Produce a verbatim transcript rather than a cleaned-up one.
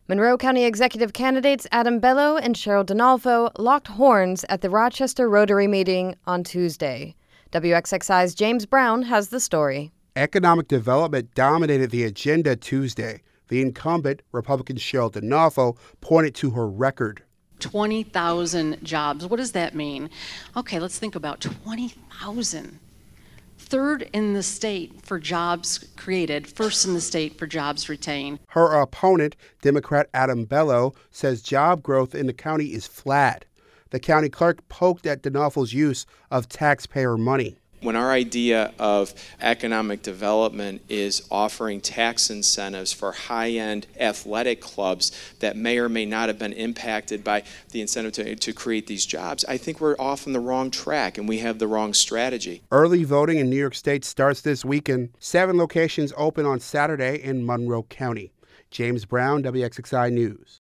Monroe County Executive candidates Adam Bello and Cheryl Donalfo locked horns at the Rochester Rotary meeting on Tuesday. W X X I's James Brown has the story. Economic development dominated the agenda Tuesday. The incumbent, Republican Cheryl Donalfo, pointed to her record. twenty thousand jobs. What does that mean? Okay, let's think about twenty thousand. Third in the state for jobs created, first in the state for jobs retained. Her opponent, Democrat Adam Bello, says job growth in the county is flat. The county clerk poked at Donalfo's use of taxpayer money. When our idea of economic development is offering tax incentives for high-end athletic clubs that may or may not have been impacted by the incentive to, to create these jobs, I think we're off on the wrong track and we have the wrong strategy. Early voting in New York State starts this weekend. Seven locations open on Saturday in Monroe County. James Brown, W X X I News.